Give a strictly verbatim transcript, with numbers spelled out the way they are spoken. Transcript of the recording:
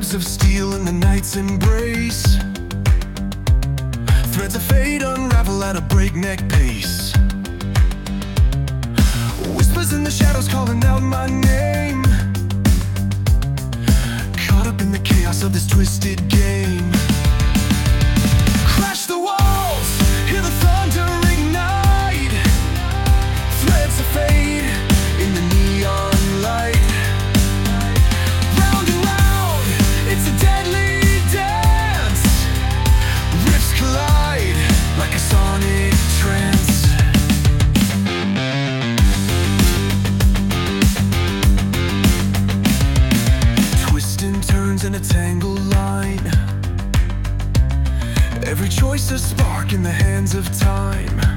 Nerves of steel in the night's embrace. Threads of fate unravel at a breakneck pace. Whispers in the shadows calling out my name. Caught up in the chaos of this twisted game. Crash the walls, hear the thunder ignite. Threads of fate in the neon light. Round and round, it's a deadly dance. Rifts collide like a sonic trance. Twists and turns in a tangled line. Every choice a spark in the hands of time.